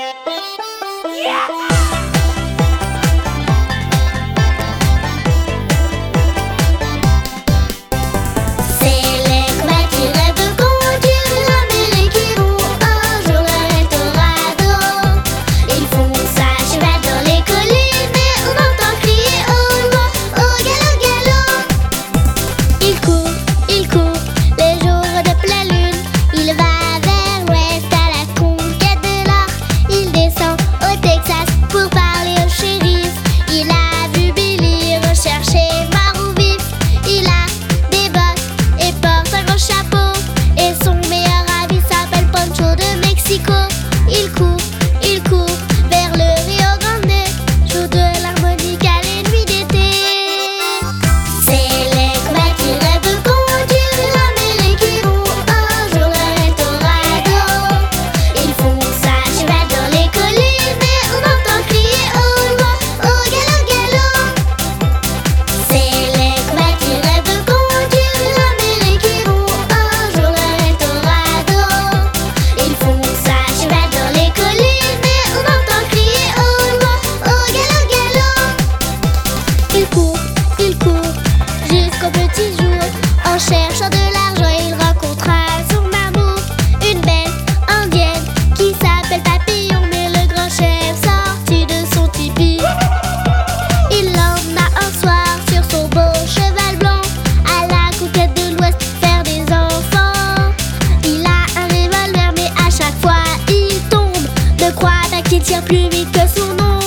Il court jusqu'au petit jour. En cherchant de l'argent, il rencontra son amour, une belle indienne qui s'appelle Papillon. Mais le grand chef sortit de son tipi. Il l'emmena un soir sur son beau cheval blanc à la conquête de l'Ouest faire des enfants. Il a un revolver mais à chaque fois il tombe. Ne crois pas qu'il tire plus vite que son nom.